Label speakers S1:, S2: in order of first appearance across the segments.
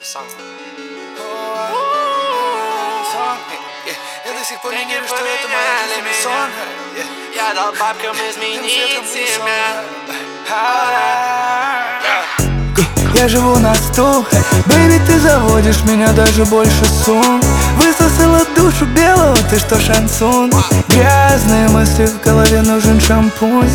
S1: Сон.
S2: Я до сих пор не верю, что это моя жизнь, сон.
S1: Я дал бабкам изменить себя.
S2: Я живу на 100, бэйби, ты заводишь меня даже больше сон. Высосала душу белого, ты что, шансон? Грязные мысли в голове, нужен шампунь.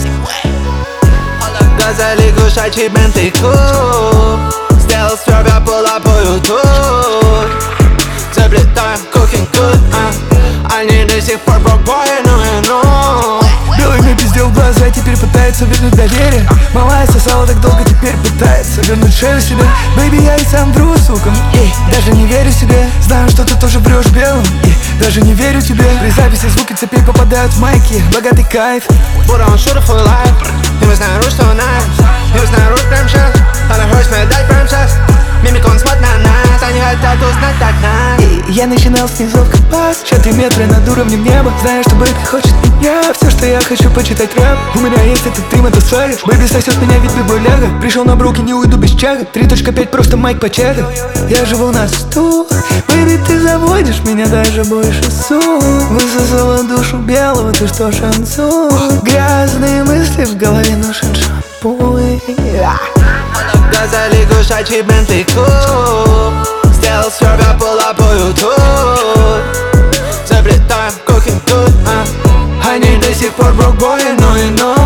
S3: Газели, гушачий бентейку. Сделал свербя пола по ютуб. Заплетаем cooking good, они до сих пор брокбои, ну.
S2: Белый мне пиздел в глаза, теперь пытается вернуть доверие. Малая сосала так долго, теперь пытается вернуть шею себе. Бэйби, я и сам вру, сука, даже не верю себе. Знаю, что ты тоже врешь белым, даже не верю тебе. При записи звуки цепей попадают в майки, богатый кайф.
S3: Будто он шутер for life. И мы знаем, что он nice. И мы знаем, прям сейчас. Она хочет мне дать прям сейчас. Мимикон смотрит на нас, они хотят узнать так нас.
S2: Я начинал с низов копать, сейчас 3 метра над уровнем неба. Знаю, что бэйби хочет меня, все, что я хочу, почитать рэп. У меня есть этот дым, это сага. Бэйби сосет меня, ведь бибуляга. Пришел на бруки, не уйду без чага. 3.5, просто майк по чага. Я живу на 100, бэйби, ты заводишь меня даже больше сон. Высосала душу белого, ты что, шансон? Грязные мысли в голове, нужен шампунь.
S3: Газели, гушачий бентейку. Сделал свербя пола по ютуб. Заплетаем cooking good, они до сих пор брокбои, но.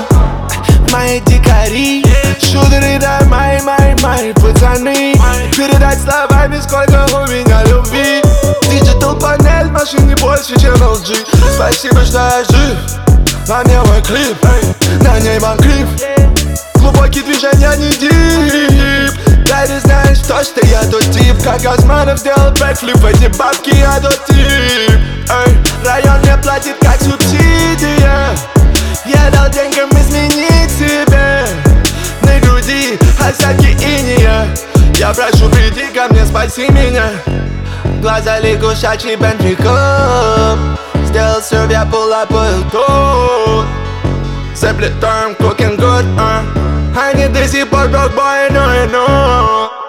S3: Мои дикари, шутеры, да, мои пацаны. Передать словами, сколько у меня любви. Digital панель в машине больше, чем LG. Спасибо, что я жив. На мне мой клип, на ней банкрип. Глубокие движения, не дип. Да ты знаешь, то, что я тот тип. Как Османов сделал бэкфлип, эти бабки я тот тип. Район мне платит как субсидия. Я дал деньгам изменить себе. На груди осадки иния. Я прошу, приди ко мне, спаси меня. Глаза лягушачий бентриком. Сделал сырья пола по ютуб. Заплетаем cooking good, они до сих пор брокбои, но.